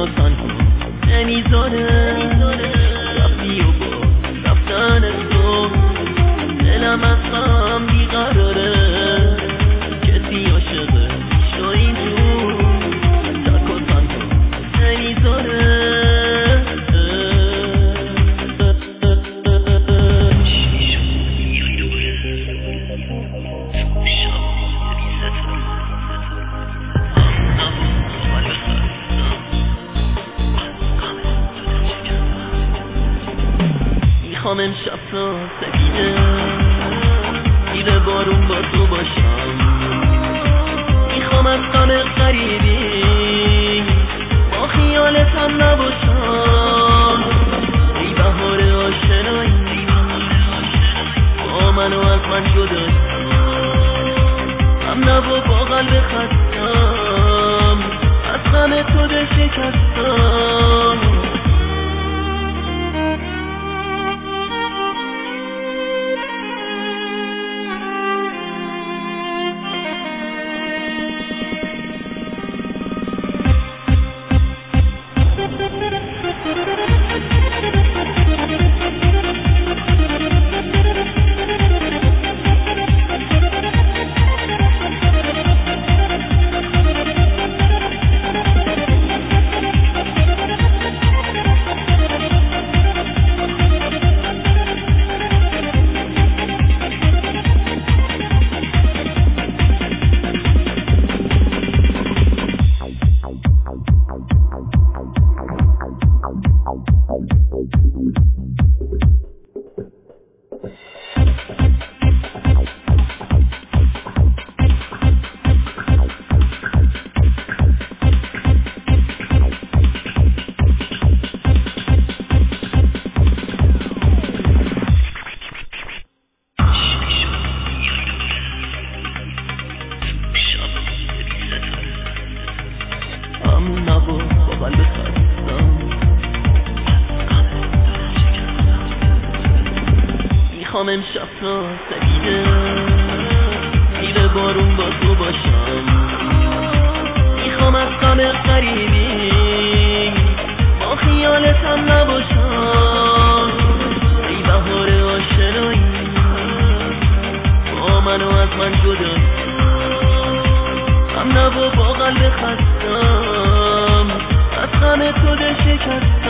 منو تنها نمیذاره رفتی و با رفتن تو دلم از هم بیقراره کسی عاشقه شو اینجور تک و تنها نمیذاره میخوام امشب تا سفیده دیده بارون با تو باشم میخوام از غم غریبی با خیالتم نباشم ای بهار آشنایی با منو از من جدا هم نبا با قلب خستم از غم تو دل شکستم نبا با قلب خستم میخوام امشب تا سفیده دیده بارون با تو باشم میخوام از غم غریبی با خیالتم نباشم ای بهار آشنایی با منو از من جدا هم نبا با قلب خستم از غم تو دل شکستم